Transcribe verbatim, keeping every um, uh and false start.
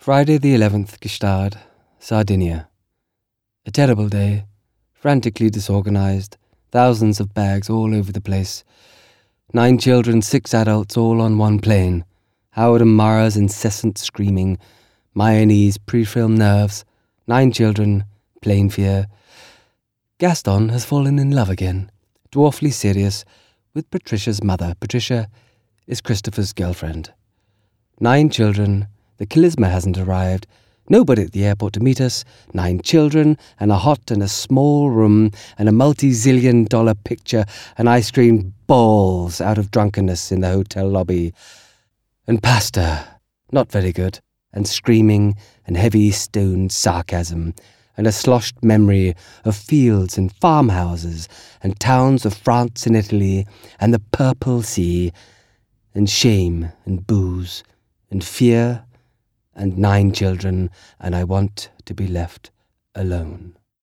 Friday the eleventh Gstaad, Sardinia. A terrible day, frantically disorganized, thousands of bags all over the place. Nine children, six adults, all on one plane. Howard and Mara's incessant screaming, Mayonnaise, pre-film nerves, nine children, plane fear. Gaston has fallen in love again, dwarfly serious, with Patricia's mother. Patricia is Christopher's girlfriend. Nine children, the charisma hasn't arrived, nobody at the airport to meet us, nine children, and a hot and a small room, and a multi-zillion dollar picture, and I screamed balls out of drunkenness in the hotel lobby. And pasta, not very good, and screaming, and heavy stoned sarcasm, and a sloshed memory of fields and farmhouses, and towns of France and Italy, and the purple sea, and shame, and booze, and fear, and nine children, and I want to be left alone.